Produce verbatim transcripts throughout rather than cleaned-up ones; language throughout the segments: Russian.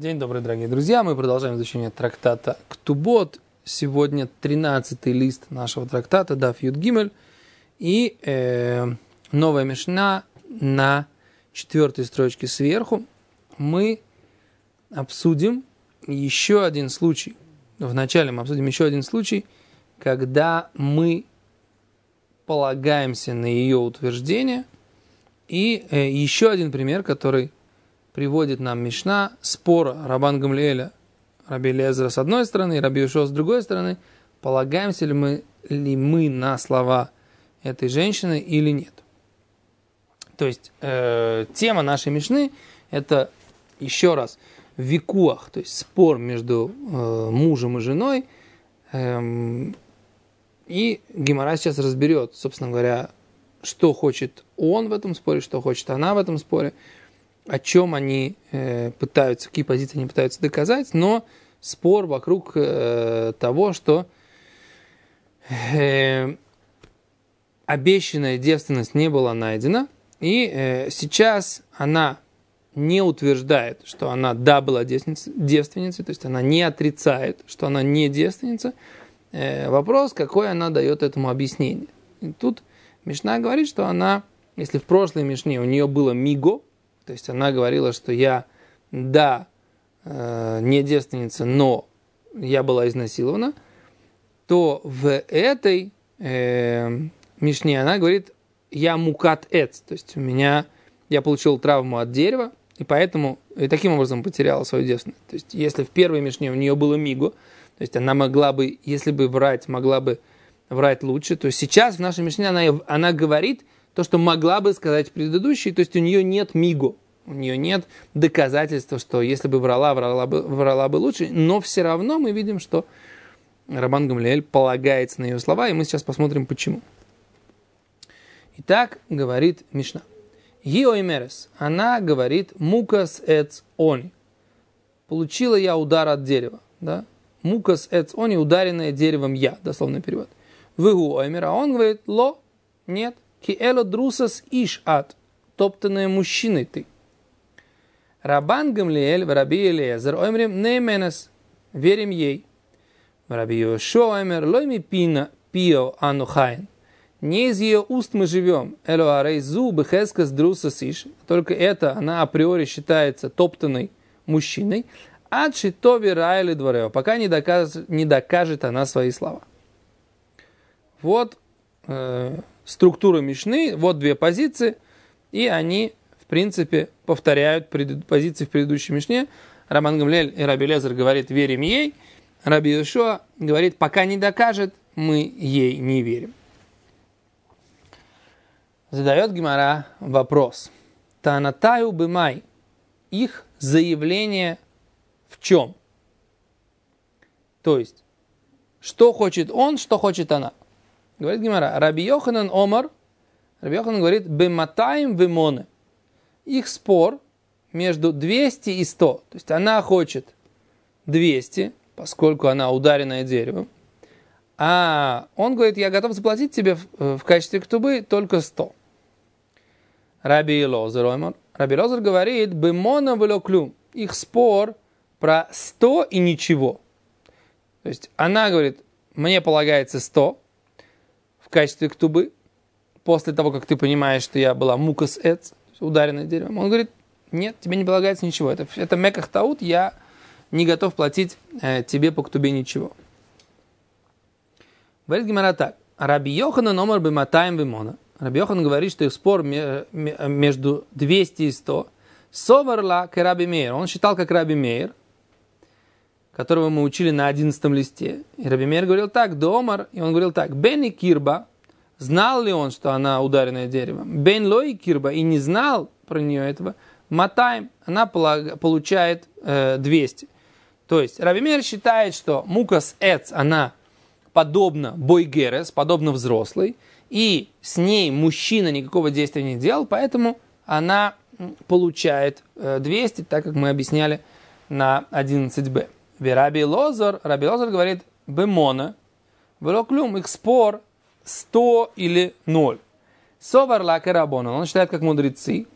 День добрый, дорогие друзья. Мы продолжаем изучение трактата Ктубот. Сегодня тринадцатый лист нашего трактата, Даф Юд Гимель. И э, новая мишна на четвертой строчке сверху. Мы обсудим еще один случай. Вначале мы обсудим еще один случай, когда мы полагаемся на ее утверждение. И э, еще один пример, который приводит нам мишна, спора Рабан Гамлиэля, Раби Элиэзера с одной стороны и Раби Йошуа с другой стороны, полагаемся ли мы, ли мы на слова этой женщины или нет. То есть э, тема нашей мишны – это еще раз викуах, то есть спор между э, мужем и женой. Э, и Гемара сейчас разберет, собственно говоря, что хочет он в этом споре, что хочет она в этом споре, о чем они э, пытаются, какие позиции они пытаются доказать, но спор вокруг э, того, что э, обещанная девственность не была найдена, и э, сейчас она не утверждает, что она да была девственницей, девственницей, то есть она не отрицает, что она не девственница. Э, вопрос, какой она дает этому объяснение. И тут Мишна говорит, что она, если в прошлой Мишне у нее было миго, то есть она говорила, что я, да, э, не девственница, но я была изнасилована, то в этой э, мишне она говорит, я мукат эц, то есть у меня, я получил травму от дерева, и поэтому, и таким образом потеряла свою девственность. То есть если в первой мишне у нее было миго, то есть она могла бы, если бы врать, могла бы врать лучше, то сейчас в нашей мишне она, она говорит, то, что могла бы сказать в предыдущей, то есть у нее нет миго, у нее нет доказательства, что если бы врала, врала бы, врала бы лучше, но все равно мы видим, что Рабан Гамлиэль полагается на ее слова, и мы сейчас посмотрим, почему. Итак, говорит Мишна. Гиоимерес, она говорит, мукас эц они. Получила я удар от дерева, да? Мукас эц они, ударенное деревом я, дословный перевод. Вегу оймер, а он говорит, ло, нет. Ки эло друсас иш ат, топтанная мужчиной ты. Рабан Гамлиэль, Раби Элиэзер, оймрим нейменес, верим ей. Раби Йошуа оймер, лойми пина пио анухайн. Не из ее уст мы живем. Эло арейзу бехескас друсас иш. Только это, она априори считается топтанной мужчиной. Ад шитови райли дворео, пока не докажет, не докажет она свои слова. Вот э, структура мишны, вот две позиции, и они, в принципе, повторяют пред, позиции в предыдущей мишне. Рабан Гамлиэль и Раби Элиэзер говорит, верим ей. Раби Йошуа говорит, пока не докажет, мы ей не верим. Задает Гемара вопрос. Танатаю бымай. Их заявление в чем? То есть, что хочет он, что хочет она. Говорит Гемара, Раби Йоханан Омар, Раби Йоханан говорит, бематаим вемоне. Их спор между двести и сто. То есть она хочет двести, поскольку она ударенная деревом. А он говорит, я готов заплатить тебе в, в качестве ктубы только сто. Раби Элиэзер Омар. Раби Элиэзер говорит, бемона вело клюм. Их спор про сто и ничего. То есть она говорит, мне полагается сто в качестве ктубы, после того, как ты понимаешь, что я была мукас эц, ударенная деревом. Он говорит, нет, тебе не полагается ничего. Это, это меках таут, я не готов платить э, тебе по ктубе ничего. Говорит Гемара так. Раби Йоханан омар бематаим вемона. Раби Йохан говорит, что их спор между двести и сто. Соварла к Раби Мейер. Он считал как Раби Мейер, которого мы учили на одиннадцатом листе. И Раби Мейер говорил так, домар, и он говорил так, Бен и Кирба, знал ли он, что она ударенная деревом? Бен лой Кирба, и не знал про нее этого. Матаем, она получает э, двести. То есть Раби Мейер считает, что мукас эц, она подобна бойгерес, подобна взрослой, и с ней мужчина никакого действия не делал, поэтому она получает э, двести, так как мы объясняли на одиннадцать бэ. Раби Элиэзер, Раби Элиэзер говорит, бемона, велоклюм, их спор сто или ноль. Совар ла карабона, он считает как мудрецы.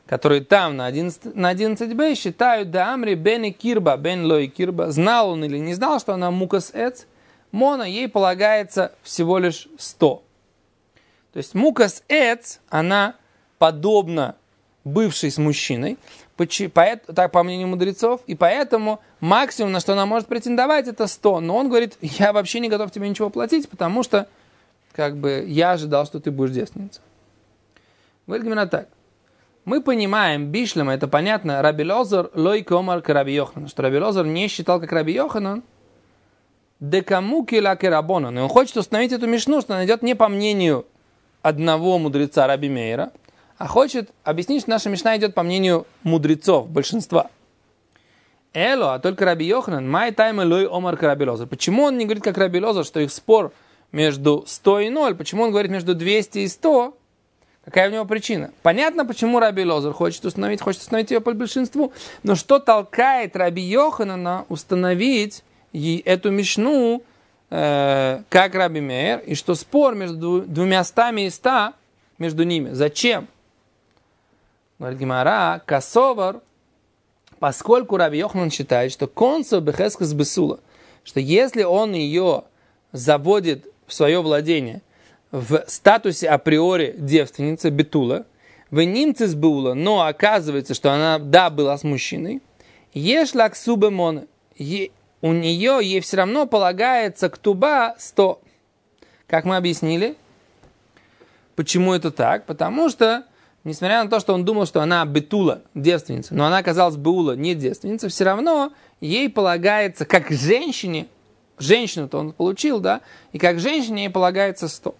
которые там на одиннадцать, на одиннадцать б считают да амри бен и кирба, бен ло и кирба, знал он или не знал, что она мукас эц, мона, ей полагается всего лишь сто. То есть мукас эц, она подобна бывшей с мужчиной, так по мнению мудрецов, и поэтому максимум, на что она может претендовать, это сто. Но он говорит, я вообще не готов тебе ничего платить, потому что как бы я ожидал, что ты будешь девственницей. Говорит именно так. Мы понимаем, бишлема, это понятно, Раби Лозар лой комар к Раби Йоханан, что Раби Лозар не считал, как Раби Йоханан, декаму кила керабонан. И он хочет установить эту мишну, что она идет не по мнению одного мудреца Раби Мейра, а хочет объяснить, что наша мишна идет по мнению мудрецов, большинства. Эло, а только Раби Йоханан, май тайм лой омар к Раби Лозар. Почему он не говорит, как Раби Лозар, что их спор между сто и ноль? Почему он говорит между двести и сто? Какая у него причина? Понятно, почему Раби Лозар хочет установить, хочет установить ее по большинству, но что толкает Раби Йоханана установить эту мишну, э, как Раби Мейр, и что спор между двумя стами и ста между ними? Зачем? Говорит Гемара, касовар, поскольку Раби Йоханан считает, что консо бехескас бесула, что если он ее заводит в свое владение в статусе априори девственницы бетула, в нимцис баула, но оказывается, что она, да, была с мужчиной, ешлак субемон, у нее, ей все равно полагается ктуба сто. Как мы объяснили, почему это так? Потому что, несмотря на то, что он думал, что она бетула, девственница, но она оказалась баула, не девственница, все равно ей полагается, как женщине, женщину-то он получил, да, и как женщине ей полагается сто.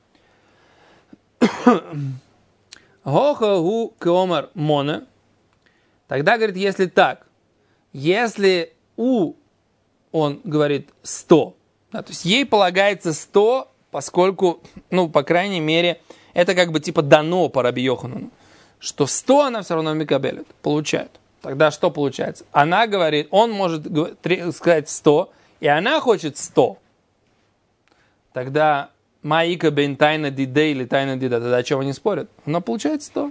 Гоха гу кеомар моне. Тогда, говорит, если так, если у, он говорит сто, да, то есть ей полагается сто, поскольку, ну, по крайней мере, это как бы типа дано по Раби Йоханану, что сто она все равно микабелит, получает. Тогда что получается? Она говорит, он может сказать сто, и она хочет сто. Тогда Маика бен тайна диде или тайна дида, тогда о чем они спорят? Она получает сто.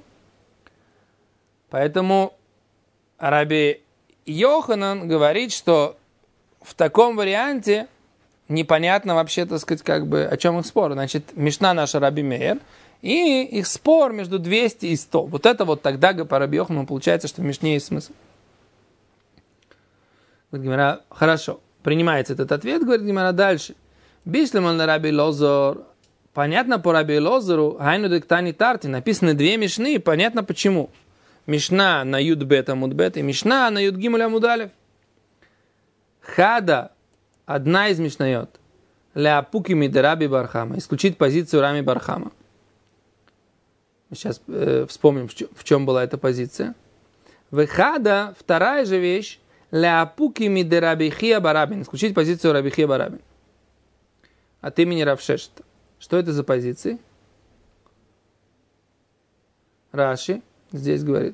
Поэтому Раби Йоханан говорит, что в таком варианте непонятно вообще, так сказать, как бы, о чем их спор. Значит, мишна наша Раби Мейер, и их спор между двести и сто. Вот это вот тогда по Раби Йоханану получается, что в мишне есть смысл. Говорит Гемара, хорошо, принимается этот ответ, говорит Гемара дальше. Бишлеман на Раби Лозар. Понятно по Раби Лозару, хайну дектани тарти, написаны две мишны, понятно почему. Мишна на юд бет амуд бет и мишна на юд гимуль амуд алеф. Хада, одна из мишнайот, ляпуки миде Раби Бархама, исключить позицию Рами Бархама. Сейчас э, вспомним, в чем, в чем была эта позиция. Вехада, вторая же вещь, ляпуки миде Раби Хия Барабин, исключить позицию Раби Хия Барабин. От имени Равшешта. Что это за позиции? Раши здесь говорит.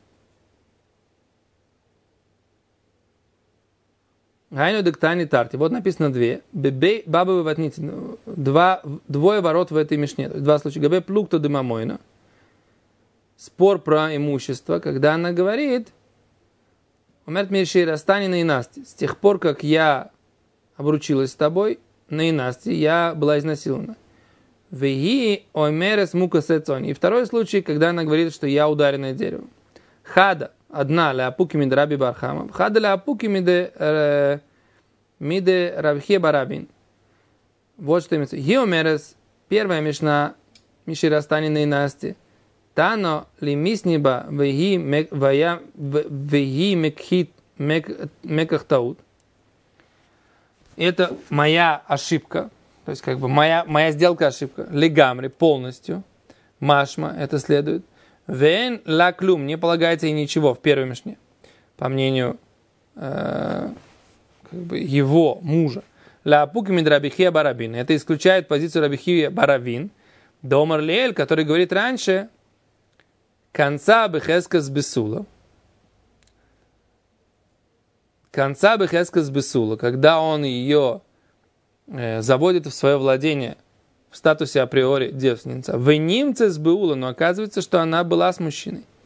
Гайну дектани тарти. Вот написано две. Бебей бабы выводницы. Два, двое ворот в этой мишне. Два случая. Габе плукто дымамойна. Спор про имущество, когда она говорит, умерт мирши расстани на инасти. С тех пор, как я обручилась с тобой, на инасти, я была изнасилована. Веги оймерес мука сецони. И второй случай, когда она говорит, что я ударенное дерево. Хада. Одна ляпуки миде Раби Бархама. Хада ляпуки миде миде Рабхе Барабин. Вот что имеется. Геомерес. Первая мишна. Миши растани на инасти. Тано ли мисниба веги мекхит мекахтаут. Это моя ошибка. То есть, как бы, моя, моя сделка ошибка. Легамри, полностью. Машма, это следует. Вен ла клюм, не полагается и ничего в первой мишне. По мнению э, как бы его мужа. Ла пукимид Рабихия Барабин. Это исключает позицию Рабихия Барабин. Домар Лиэль, который говорит раньше, конца бехескас бесула. Конца бехескас бесула, когда он ее э, заводит в свое владение в статусе априори девственница. В нимце с беула, но оказывается, что она была с мужчиной.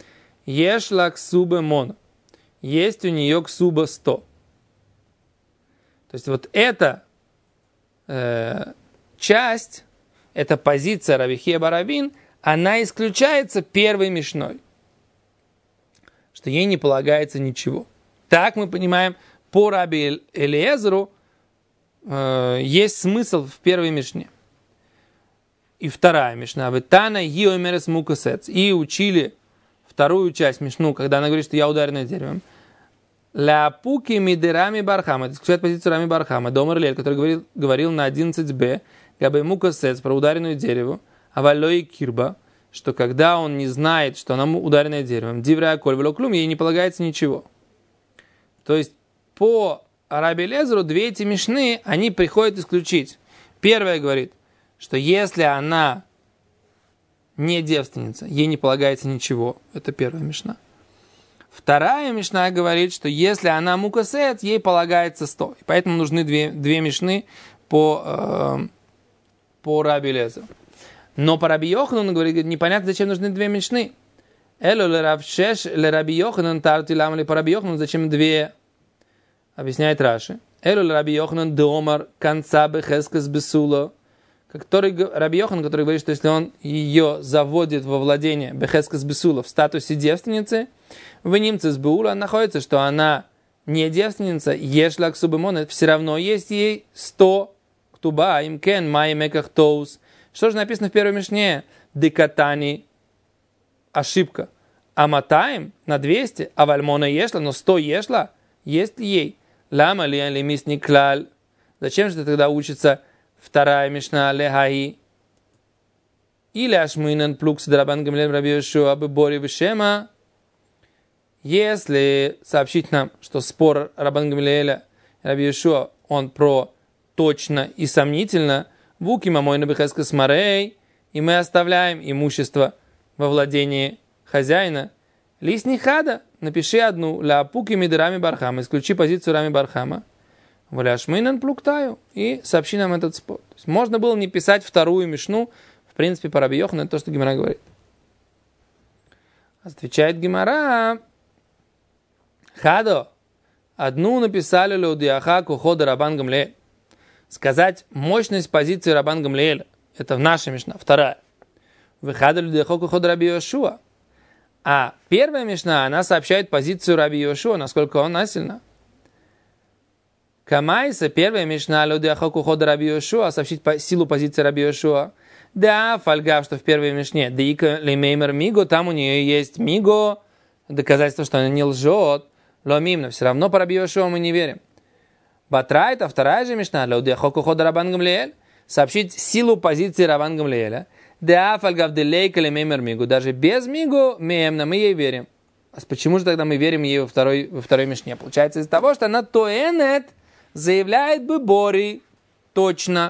Ешла ксуба мон. Есть у нее ксуба сто. То есть вот эта э, часть, эта позиция Раби Хия бар Равин, она исключается первой мишной. Что ей не полагается ничего. Так мы понимаем, по Раби Элиезеру э, есть смысл в первой мишне. И вторая мишна. Ветана йомерес мукасец. И учили вторую часть мишну, когда она говорит, что я ударенная деревом. Ля пуки мидерами бархама. Это исключает позицию Рами Бархама. Домар Лель, который говорил, говорил на одиннадцать бэ, габы мукасец, про ударенную дереву. Авалой кирба, что когда он не знает, что она ударенная деревом, дивра коль велоклюм, ей не полагается ничего. То есть по Раби Элиезеру две эти мишны, они приходят исключить. Первая говорит, что если она не девственница, ей не полагается ничего. Это первая мишна. Вторая мишна говорит, что если она мукасет, ей полагается сто. И поэтому нужны две, две мишны по, э, по Раби Элиезеру. Но по Раби Йоханану говорит, непонятно, зачем нужны две мишны. Эло ле Рав Шеш ле Раби Йоханан тарти лам ли по Раби Йоханану, зачем две? Объясняет Раши. Эло ле Раби Йоханан деомар конца бехескас бесула. Который, Раби Йохан, который говорит, что если он ее заводит во владение бехескас бесула в статусе девственницы, в нимцес беула находится, что она не девственница, ешла ксубемон, все равно есть ей сто ктуба, имкен, май меках тоус. Что же написано в первой мишне? Декатани, ошибка. Аматаем на двести, а вальмона ешла, но сто ешла, есть ли ей? Лама ли лимис не клаль. Зачем же тогда учится вторая мишна лехаи? Или ашмуинан плукс драбан гамлем раби Йошуа бори вишема. Если сообщить нам, что спор Рабан Гамлиэля и Раби Йошуа, он про точно и сомнительно, вуки мамой на бехескас марей, и мы оставляем имущество во владении хозяина. Лисни хада, напиши одну, ля пуки мидерами бархама, исключи позицию Рами Бархама, валяшминан плуктаю, и сообщи нам этот спор. То есть можно было не писать вторую мишну, в принципе, по Раби Йоханану, это то, что Гемара говорит. Отвечает Гемара, хадо, одну написали леудиаха кухода Рабан Гамлиэль. Сказать мощность позиции Рабан Гамлиэля. Это в нашей мишна. Вторая. Выхада леудиаха кухода Раби Йошуа. А первая мишна, она сообщает позицию Раби Йошуа, насколько он насильно. Камайса, первая мишна леудиаха кухода Раби Йошуа, сообщить по, силу позиции Раби Йошуа. Да, фальгав, что в первой мишне. Дика лемеймер миго, там у нее есть миго, доказательство, что она не лжет. Ломимно, все равно по Раби Йошуа мы не верим. Батрайта, вторая же мишна, леудиахоку хода Рабан Гамлиэль, сообщить силу позиции Рабан Гамлиэля. Да, фальгав делейка лемеймер мигу, даже без мигу мемна, мы ей верим. А почему же тогда мы верим ей во второй, во второй мишне? Получается из-за того, что она тоэнет, заявляет бы Бори, точно.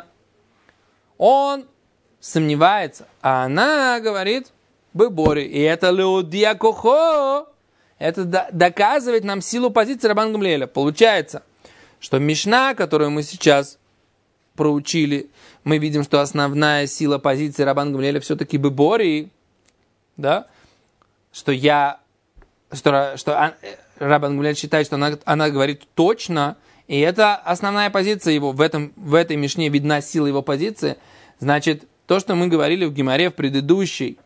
Он сомневается, а она говорит бы Бори. И это леудиакохо. Это доказывает нам силу позиции Рабан Гамлиэля. Получается, что мишна, которую мы сейчас проучили, мы видим, что основная сила позиции Рабан Гамлиэля все-таки бебори, да, что я, что, что Рабан Гамлиэль считает, что она, она говорит точно, и это основная позиция его, в, этом, в этой мишне видна сила его позиции. Значит, то, что мы говорили в Гемаре в предыдущей,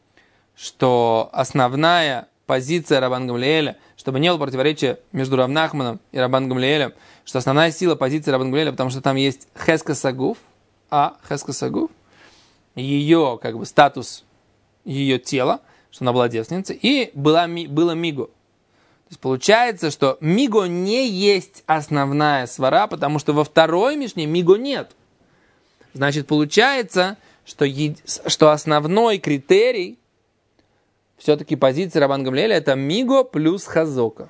что основная позиция Рабан Гамлиэля, чтобы не было противоречия между Рав Нахманом и Рабан Гамлиэлем, что основная сила позиции Рабан Гамлиэля, потому что там есть Хеска Сагуф, а Хеска Сагуф, ее как бы статус ее тела, что она была девственницей, и была, было Миго. То есть получается, что Миго не есть основная свара, потому что во второй мишне Миго нет. Значит, получается, что, е... что основной критерий все-таки позиция Рабан Гамлиэля это Миго плюс Хазока.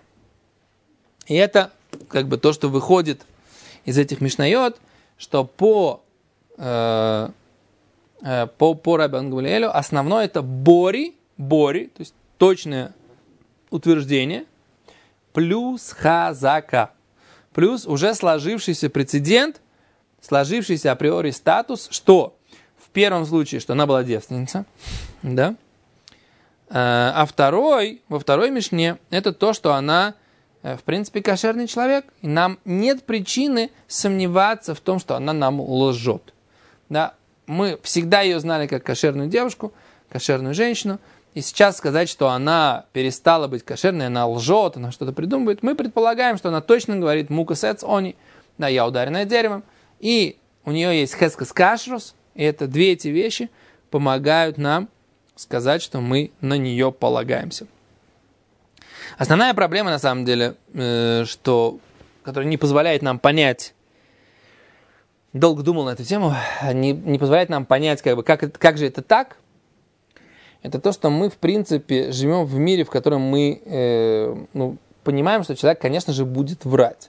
И это как бы то, что выходит из этих мишнайот, что по, э, э, по, по Рабан Гамлиэлю основное это Бори, Бори, то есть точное утверждение, плюс Хазака, плюс уже сложившийся прецедент, сложившийся априори статус, что в первом случае, что она была девственница, да, А второй, во второй мишне, это то, что она, в принципе, кошерный человек. И нам нет причины сомневаться в том, что она нам лжет. Да? Мы всегда ее знали как кошерную девушку, кошерную женщину. И сейчас сказать, что она перестала быть кошерной, она лжет, она что-то придумывает, мы предполагаем, что она точно говорит мукас эц они, да, я ударенная деревом. И у нее есть хескас кашрус, и это две эти вещи помогают нам сказать, что мы на нее полагаемся. Основная проблема, на самом деле, э, что, которая не позволяет нам понять, долго думал на эту тему, не, не позволяет нам понять, как бы, как, как же это так, это то, что мы, в принципе, живем в мире, в котором мы э, ну, понимаем, что человек, конечно же, будет врать.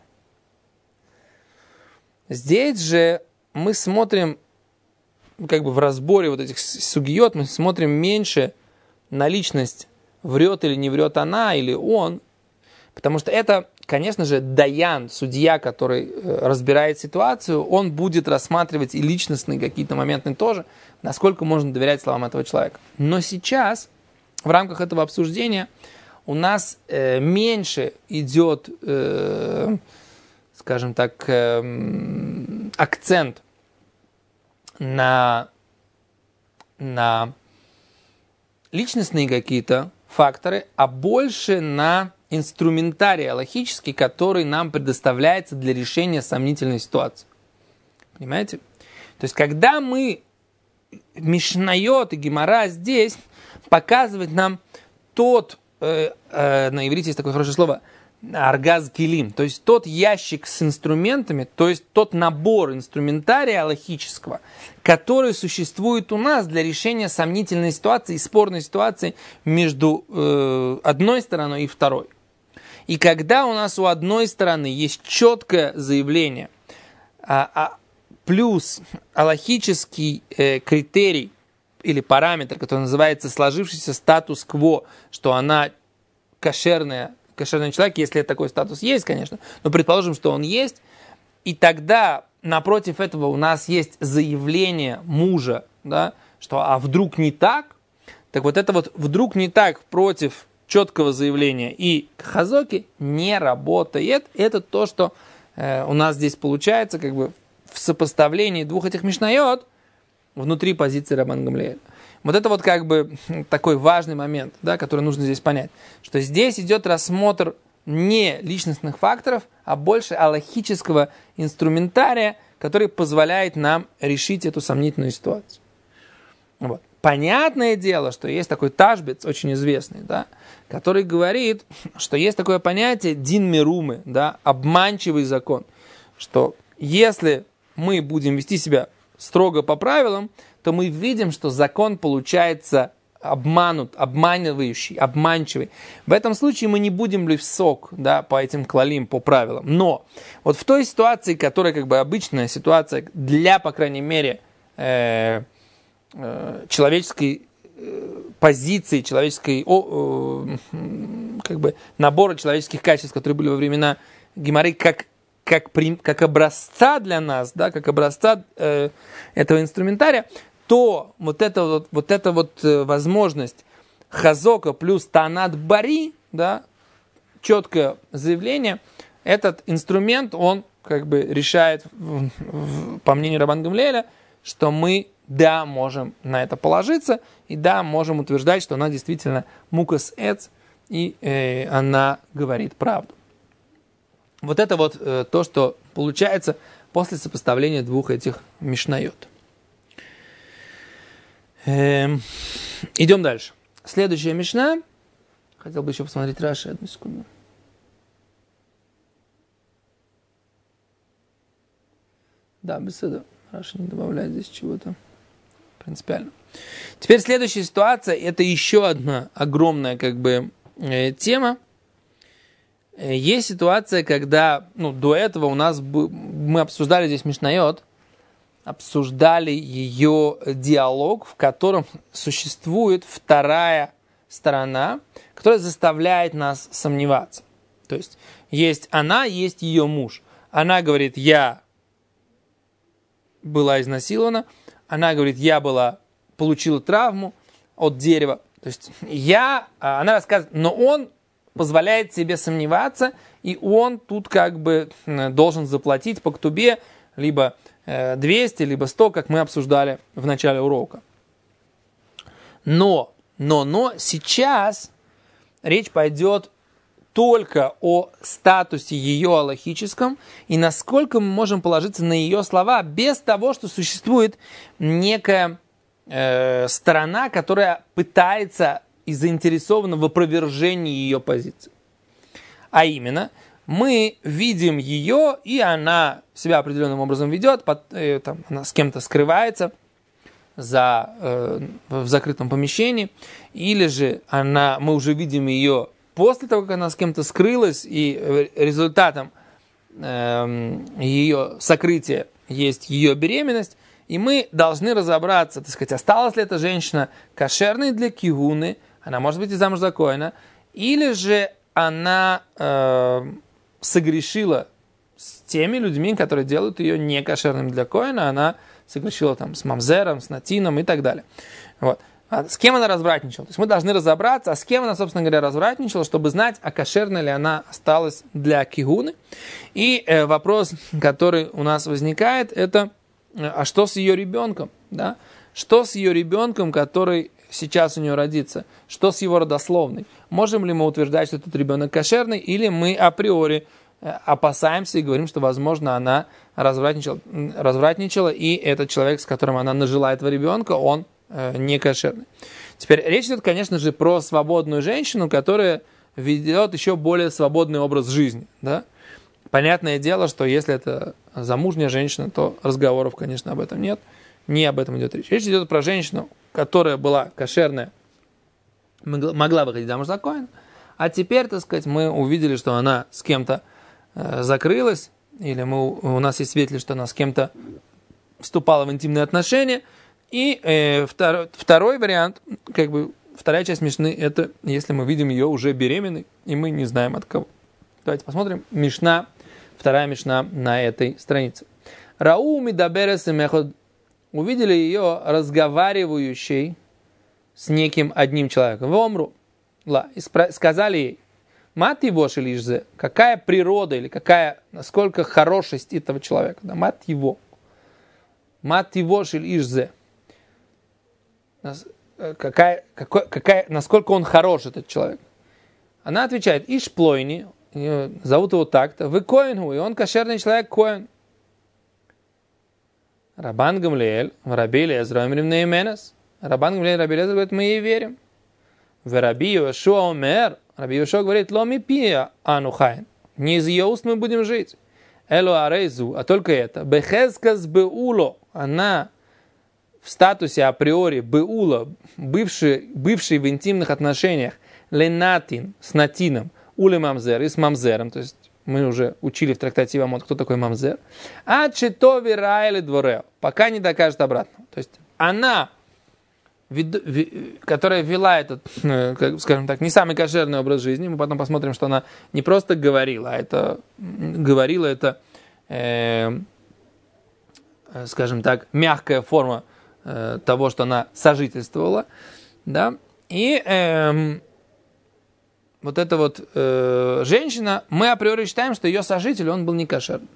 Здесь же мы смотрим, как бы в разборе вот этих сугиот, мы смотрим меньше на личность, врет или не врет она, или он. Потому что это, конечно же, даян, судья, который разбирает ситуацию, он будет рассматривать и личностные какие-то моменты тоже, насколько можно доверять словам этого человека. Но сейчас, в рамках этого обсуждения, у нас э, меньше идет, э, скажем так, э, акцент на, на личностные какие-то факторы, а больше на инструментарий алахический, который нам предоставляется для решения сомнительной ситуации. Понимаете? То есть, когда мы Мишнайот и Гемара здесь показывает нам тот, э, э, на иврите есть такое хорошее слово, аргаз килим, то есть тот ящик с инструментами, то есть тот набор инструментария алахического, который существует у нас для решения сомнительной ситуации и спорной ситуации между э, одной стороной и второй. И когда у нас у одной стороны есть четкое заявление, а, а, плюс алахический э, критерий или параметр, который называется сложившийся статус-кво, что она кошерная, кошерный человек, если такой статус есть, конечно, но предположим, что он есть, и тогда напротив этого у нас есть заявление мужа, да, что а вдруг не так, так вот это вот вдруг не так против четкого заявления и хазоки не работает. Это то, что э, у нас здесь получается как бы в сопоставлении двух этих мишнайот внутри позиции Рабан Гамлиэля. Вот это вот как бы такой важный момент, да, который нужно здесь понять, что здесь идет рассмотр не личностных факторов, а больше алахического инструментария, который позволяет нам решить эту сомнительную ситуацию. Вот. Понятное дело, что есть такой ташбец, очень известный, да, который говорит, что есть такое понятие дин мирумы, да, обманчивый закон, что если мы будем вести себя строго по правилам, то мы видим, что закон получается обманут, обманывающий, обманчивый. В этом случае мы не будем лифсок, да, по этим клалим, по правилам. Но вот в той ситуации, которая как бы обычная ситуация для, по крайней мере, э, э, человеческой э, позиции, человеческой, о, э, как бы набора человеческих качеств, которые были во времена Гемары, как Как, как образца для нас, да, как образца э, этого инструментария, то вот эта вот, вот, эта вот э, возможность хазока плюс танат бари, да, четкое заявление, этот инструмент, он как бы решает, в, в, по мнению Рабан Гамлиэля, что мы, да, можем на это положиться, и да, можем утверждать, что она действительно мукас эц, и э, она говорит правду. Вот это вот э, то, что получается после сопоставления двух этих мишнайот. Эм, идем дальше. Следующая мишна. Хотел бы еще посмотреть Раши, одну секунду. Да, беседа. Раши не добавляет здесь чего-то принципиально. Теперь следующая ситуация. Это еще одна огромная как бы э, тема. Есть ситуация, когда, ну, до этого у нас, мы обсуждали здесь мишнайот, обсуждали ее диалог, в котором существует вторая сторона, которая заставляет нас сомневаться. То есть, есть она, есть ее муж. Она говорит, я была изнасилована, она говорит, я была, получила травму от дерева, То есть я, она рассказывает, но он позволяет себе сомневаться, и он тут как бы должен заплатить по ктубе либо двести, либо сто, как мы обсуждали в начале урока. Но, но, но сейчас речь пойдет только о статусе ее алахическом и насколько мы можем положиться на ее слова без того, что существует некая э, сторона, которая пытается и заинтересована в опровержении ее позиции. А именно, мы видим ее, и она себя определенным образом ведет, под, э, там, она с кем-то скрывается за, э, в закрытом помещении, или же она, мы уже видим ее после того, как она с кем-то скрылась, и результатом э, ее сокрытия есть ее беременность, и мы должны разобраться, так сказать, осталась ли эта женщина кошерной для кигуны, она может быть и замуж за коэна, или же она э, согрешила с теми людьми, которые делают ее не кошерным для коэна, она согрешила там с мамзером, с натином и так далее. Вот. А с кем она развратничала? То есть мы должны разобраться, а с кем она, собственно говоря, развратничала, чтобы знать, а кошерна ли она осталась для кигуны. И э, вопрос, который у нас возникает, это, э, а что с ее ребенком? Да? Что с ее ребенком, который сейчас у нее родится? Что с его родословной? Можем ли мы утверждать, что этот ребенок кошерный, или мы априори э, опасаемся и говорим, что, возможно, она развратничала, развратничала, и этот человек, с которым она нажила этого ребенка, он не кошерный. Теперь речь идет, конечно же, про свободную женщину, которая ведет еще более свободный образ жизни. Да? Понятное дело, что если это замужняя женщина, то разговоров, конечно, об этом нет. Не об этом идет речь. Речь идет про женщину, которая была кошерная, могла выходить замуж за коэна, а теперь, так сказать, мы увидели, что она с кем-то э, закрылась, или мы, у нас есть свидетели, что она с кем-то вступала в интимные отношения. И э, второй, второй вариант, как бы вторая часть Мишны, это если мы видим ее уже беременной, и мы не знаем от кого. Давайте посмотрим. Мишна, вторая Мишна на этой странице. Рау мидаберес меход. Увидели ее разговаривающей с неким одним человеком. Вомру. Ла. И спра- сказали ей, мат его шелишзе, какая природа или какая, насколько хорошесть этого человека. Да, мат его. Мат его шелишзе. Какая, какой, какая, насколько он хорош, этот человек. Она отвечает, иш плойни, зовут его так-то, вы коэнгу, и он кошерный человек, коэн. Рабан Гамлиэль, Раби Элиэзер, омрим нейменес. Рабан Гамлиэль, Раби Элиэзер говорит, мы ей верим. В Раби Йошуа омер, Раби Йошуа говорит, ло ми пия анухайн. Не из ее уст мы будем жить. Эло арейзу, а только это. Бехезкас беуло, она в статусе априори беула, бывший, бывший в интимных отношениях, ленатин, с натином, уле мамзер, и с мамзером, то есть мы уже учили в трактате Ивамот, кто такой мамзер, а читови райли дворео, пока не докажет обратно. То есть она, которая вела этот, скажем так, не самый кошерный образ жизни, мы потом посмотрим, что она не просто говорила, а это говорила, это, э, скажем так, мягкая форма того, что она сожительствовала, да, и э, вот эта вот э, женщина, мы априори считаем, что ее сожитель, он был не кошерный.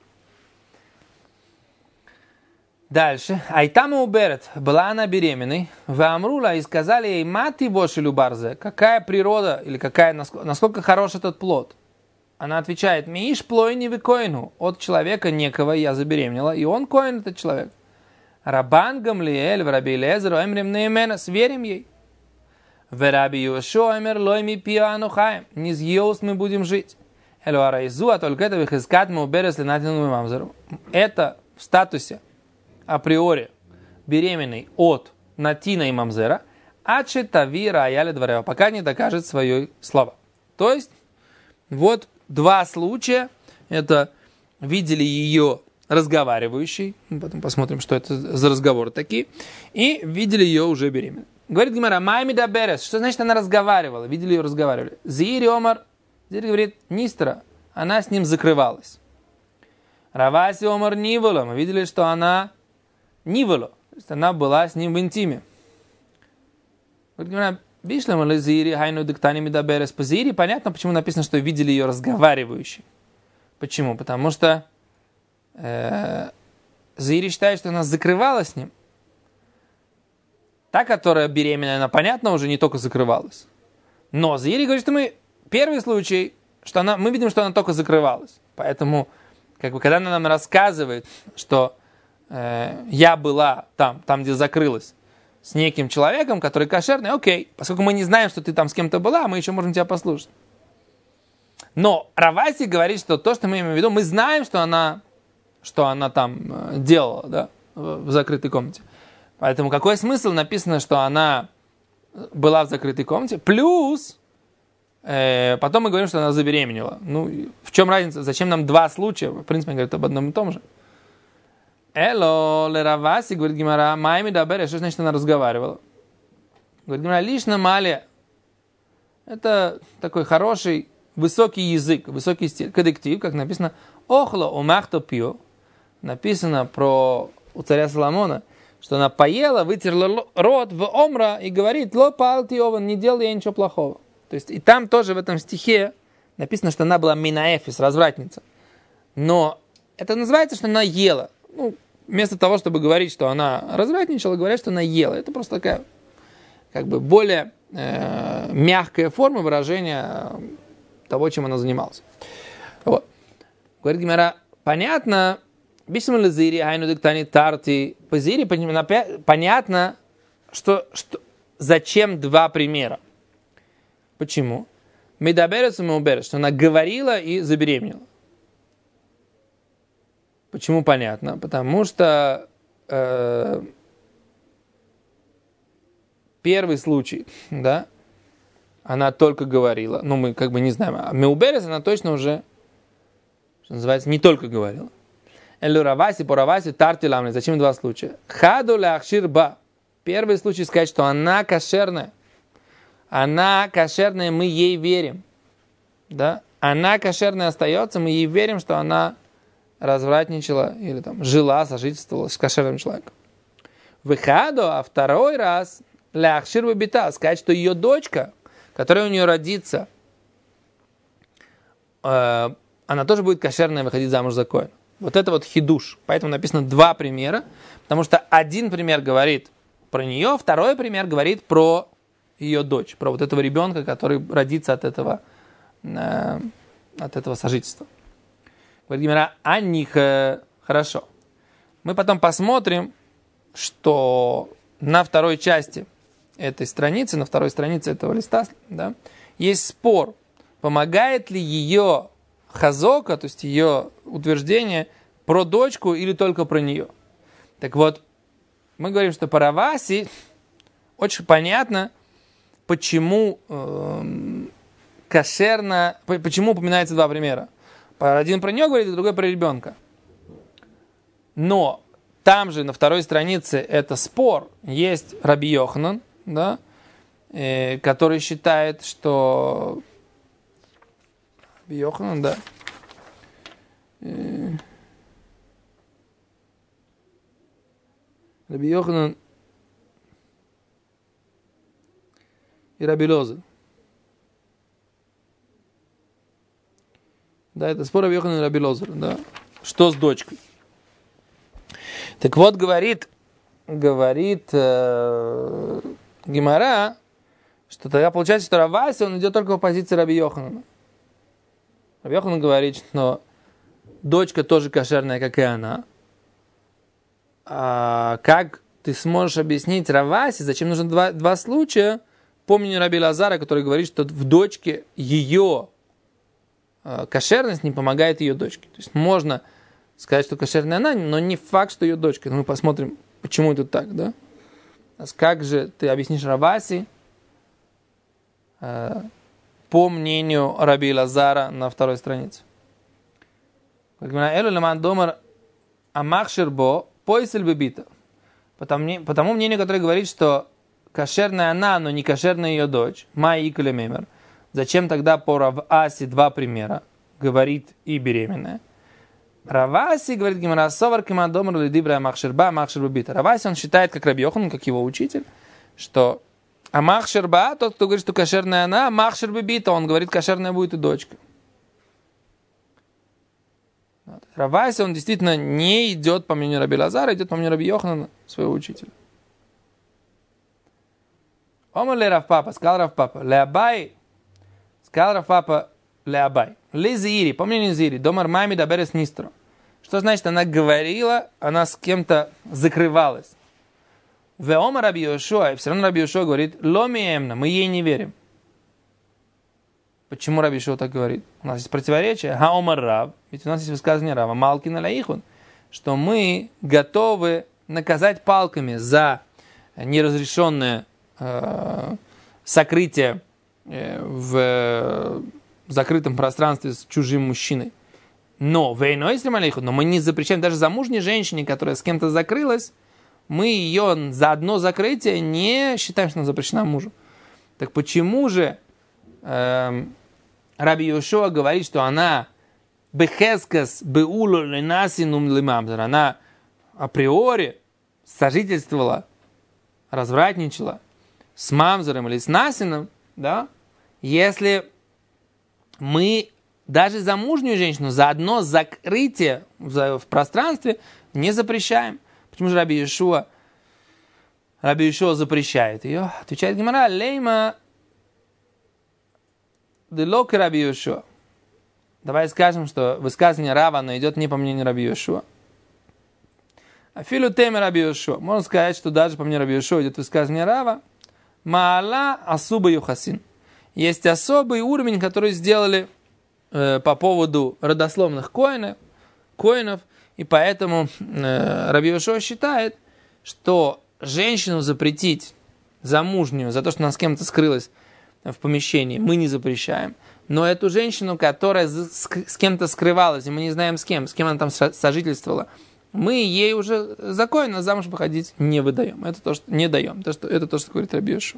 Дальше. Айтама уберет, была она беременной, ваамрула, и сказали ей, мати воши любарзе, какая природа, или какая, насколько, насколько хорош этот плод. Она отвечает, мииш плойни ви коину, от человека некого я забеременела, и он коин, этот человек. Рабан Гамлиэль, в Раби Элиэзер, омрим нейменес, верим ей. В Раби Йошуа омер лой ми пия анухаем, не из ее уст мы будем жить. Эло арайзу, а только это вихискат мы уберес ленатину мамзеру. Это в статусе априори беременной от натина и мамзера, а читавира аяли дворева, пока не докажет свои слова. То есть, вот два случая, это видели ее разговаривающий, потом посмотрим, что это за разговоры такие, и видели ее уже беременной. Говорит Гемара, майми да берес, что значит она разговаривала, видели ее разговаривали. Зири омар, Зири говорит, нистра, она с ним закрывалась. Раваси омар нивола, мы видели, что она нивола, то есть она была с ним в интиме. Говорит Гемара, Бишлем или Зири, хайну диктани мидаберес. По Зири понятно, почему написано, что видели ее разговаривающей. Почему? Потому что э, Зири считает, что она закрывалась с ним. Та, которая беременная, она, понятно, уже не только закрывалась. Но Зири говорит, что мы... Первый случай, что она, мы видим, что она только закрывалась. Поэтому, как бы, когда она нам рассказывает, что э, я была там, там, где закрылась, с неким человеком, который кошерный, окей, поскольку мы не знаем, что ты там с кем-то была, мы еще можем тебя послушать. Но Раваси говорит, что то, что мы имеем в виду, мы знаем, что она, что она там делала, да, в закрытой комнате. Поэтому какой смысл написано, что она была в закрытой комнате? Плюс, э, потом мы говорим, что она забеременела. Ну, в чем разница? Зачем нам два случая? В принципе, говорят об одном и том же. Эло, ле Раваси, говорит Гимара, майми дабере, что значит она разговаривала? Говорит Гимара, лишь на мале. Это такой хороший, высокий язык, высокий стиль. Кадектив, как написано, охло умахто пьё. Написано про у царя Соломона, что она поела, вытерла рот в омра и говорит, ло палти ован, не делал я ничего плохого. То есть и там тоже в этом стихе написано, что она была минаэфис, развратница. Но это называется, что она ела. Ну, вместо того, чтобы говорить, что она развратничала, говорят, что она ела. Это просто такая, как бы, более э, мягкая форма выражения того, чем она занималась. Вот. Говорит Гимара, понятно, бисмилла зири, айну диктани тарти. По зири понятно, что, что, зачем два примера. Почему? Медаберес и меуберес, что она говорила и забеременела. Почему понятно? Потому что э, первый случай, да, она только говорила, ну мы как бы не знаем, а меуберес она точно уже, что называется, не только говорила. Элю раваси, по раваси, тарти ламли. Зачем два случая? Хаду ляхшир ба. Первый случай сказать, что она кошерная. Она кошерная, мы ей верим. Да? Она кошерная остается, мы ей верим, что она развратничала или там жила, сожительствовала с кошерным человеком. Выхаду, а второй раз ляхшир бабита. Сказать, что ее дочка, которая у нее родится, э, она тоже будет кошерная выходить замуж за коэна. Вот это вот хидуш. Поэтому написано два примера. Потому что один пример говорит про нее, второй пример говорит про ее дочь. Про вот этого ребенка, который родится от этого, э, от этого сожительства. Говорит Гимара, а них хорошо. Мы потом посмотрим, что на второй части этой страницы, на второй странице этого листа, да, есть спор, помогает ли ее хазока, то есть ее утверждение про дочку или только про нее. Так вот, мы говорим, что по Раваси очень понятно, почему э, кошерно, почему упоминается два примера. Один про нее говорит, другой про ребенка. Но там же на второй странице это спор. Есть Раби Йоханан, да, э, который считает, что Раби Йоханан, да. Э, Раби Йоханан и Раби Лозер. Да, это спор Раби Йоханан и Раби Лозер, да. Что с дочкой? Так вот, говорит, говорит э, Гемара, что тогда получается, что Раваси, он идет только в позиции Раби Йоханана. Раби Йоханан говорит, что дочка тоже кошерная, как и она. А как ты сможешь объяснить Раваси, зачем нужно два, два случая? Помню Раби Лазара, который говорит, что в дочке ее э, кошерность не помогает ее дочке. То есть можно сказать, что кошерная она, но не факт, что ее дочка. Ну, мы посмотрим, почему это так, да? Как же ты объяснишь Раваси э, по мнению Раби Лазара на второй странице? Потому, по тому мнению, которое говорит, что кошерная она, но не кошерная ее дочь, Май и Калемемер. Зачем тогда по Раваси два примера? Говорит и беременная. Раваси, говорит Гимара, совар кимадомар лидибра махшерба, махшербабита. Раваси, он считает, как Раби Йоханан, как его учитель, что А махшер ба, тот, кто говорит, что кошерная она, махшер бибита, он говорит, кошерная будет и дочка. Равайса, он действительно не идет по мнению Раби Лазара, идет по мнению Раби Йоханана, своего учителя. Омар ле Рав Папа, сказал Рав Папа, ле Абай, сказал Рав Папа, ле Абай, ле Зиири, по мнению Зиири, домар мами да берес нистро. Что значит, она говорила, она с кем-то закрывалась. Ве омар Раби Йошуа, и все равно Раби Йошуа говорит, ломи эмна, мы ей не верим. Почему Раби Йошуа так говорит? У нас есть противоречие. Ха омар Рав, ведь у нас есть высказывание Рава, малкин аляихун, что мы готовы наказать палками за неразрешенное э, сокрытие э, в закрытом пространстве с чужим мужчиной. Но вейной слималихун, но мы не запрещаем даже замужней женщине, которая с кем-то закрылась, мы ее за одно закрытие не считаем, что она запрещена мужу. Так почему же э, Раби Йошуа говорит, что она бехескас беулу ленасинум лимамзер, она априори сожительствовала, развратничала с мамзером или с насином, да, если мы даже замужнюю женщину за одно закрытие в, в пространстве не запрещаем. Почему же Раби Йошуа, Раби Йошуа запрещает ее? Отвечает Гемара, лейма делоки Раби Йошуа. Давай скажем, что высказывание Рава, оно идет не по мнению Раби Йошуа. Афилу теме Раби Йошуа. Можно сказать, что даже по мнению Раби Йошуа идет высказывание Рава. Маала асуба юхасин. Есть особый уровень, который сделали э, по поводу родословных коинов, коинов, и поэтому э, Раби Йошуа считает, что женщину запретить замужнюю за то, что она с кем-то скрылась в помещении, мы не запрещаем. Но эту женщину, которая с, с кем-то скрывалась, и мы не знаем с кем, с кем она там сожительствовала, мы ей уже законно замуж выходить не выдаем. Это то, что не даем. Это, что, это то, что говорит Раби Йошуа.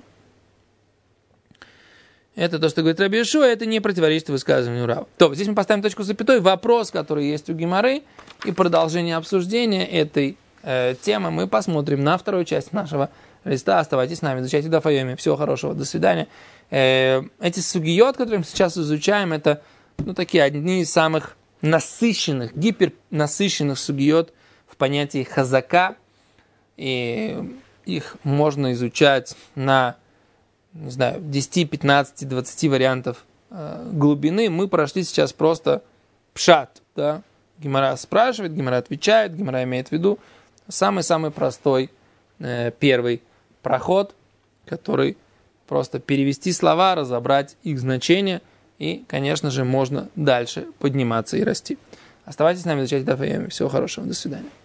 Это то, что говорит Раби Йошуа, это не противоречит высказыванию Рава. То, здесь мы поставим точку с запятой. Вопрос, который есть у Гемары, и продолжение обсуждения этой э, темы мы посмотрим на вторую часть нашего листа. Оставайтесь с нами, изучайте Дaf Yomi. Всего хорошего, до свидания. Э, эти сугиот, которые мы сейчас изучаем, это ну, такие одни из самых насыщенных, гипернасыщенных сугиот в понятии хазака. И их можно изучать на не знаю, десять, пятнадцать, двадцать вариантов э, глубины. Мы прошли сейчас просто пшат. Да? Гемара спрашивает, Гемара отвечает, Гемара имеет в виду самый-самый простой э, первый проход, который просто перевести слова, разобрать их значение, и, конечно же, можно дальше подниматься и расти. Оставайтесь с нами, изучайте Дaf Yomi. Всего хорошего, до свидания.